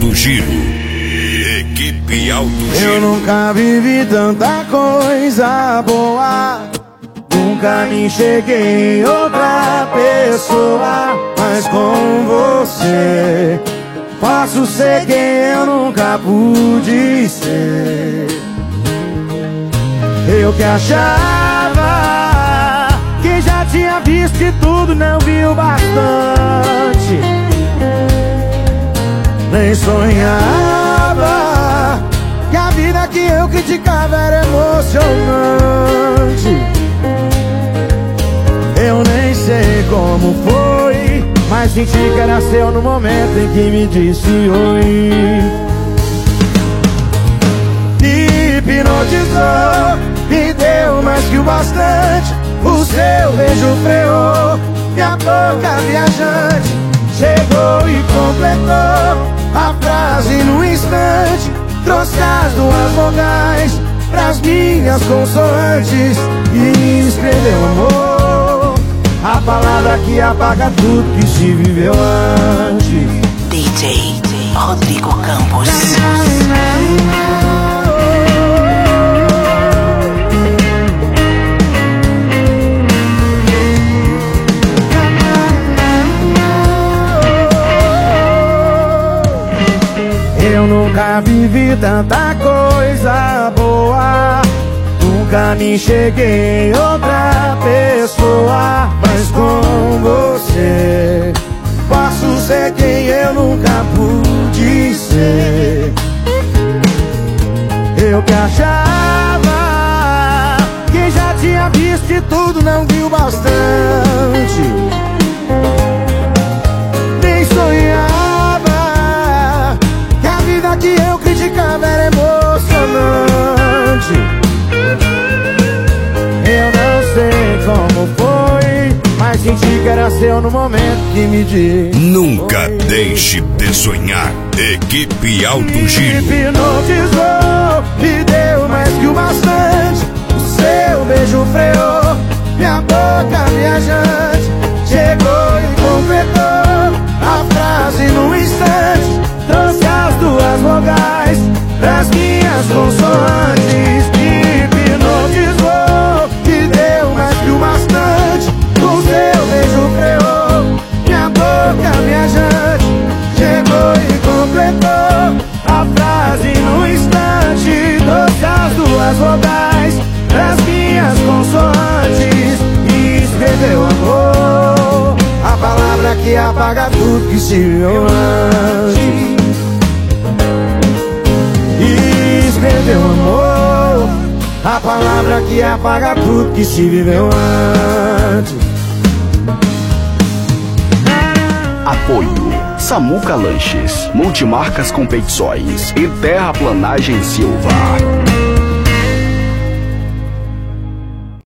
Alto Giro. Equipe Alto Giro. Eu nunca vivi tanta coisa boa, nunca me enxerguei em outra pessoa, mas com você posso ser quem eu nunca pude ser. Eu que achava que já tinha visto de tudo, não viu bastante. Nem sonhava que a vida que eu criticava era emocionante. Eu nem sei como foi, mas senti que era seu no momento em que me disse oi. Me hipnotizou, me deu mais que o bastante. O seu beijo freou minha boca viajante. Chegou e completou a frase no instante. Trouxe as duas vogais pras minhas consoantes e escreveu amor, a palavra que apaga tudo que se viveu antes. DJ Rodrigo Campos. Eu nunca vivi tanta coisa boa, nunca me enxerguei em outra pessoa, mas com você posso ser quem eu nunca pude ser. Eu que achava que já tinha visto de tudo, não viu bastante. Nem sonhava que a vida que eu criticava era emocionante. Eu não sei como foi, mas senti que era seu no momento que me disse Nunca deixe de sonhar. Equipe Alto Giro. Me hipnotizou, me deu mais que o bastante. O seu beijo freou minha boca viajante. Chegou e completou a frase no instante. Trouxe as duas vogais pras minhas consoantes. Me hipnotizou, me deu mais que o bastante. O seu beijo freou minha boca viajante. Chegou e completou a frase no instante. Trouxe as duas vogais pras minhas consoantes e escreveu amor, a palavra que apaga tudo que se viu antes. E escreveu amor, a palavra que apaga tudo que se viveu antes. Apoio Samuca Lanches, Multimarcas Competições e Terraplanagem Silva.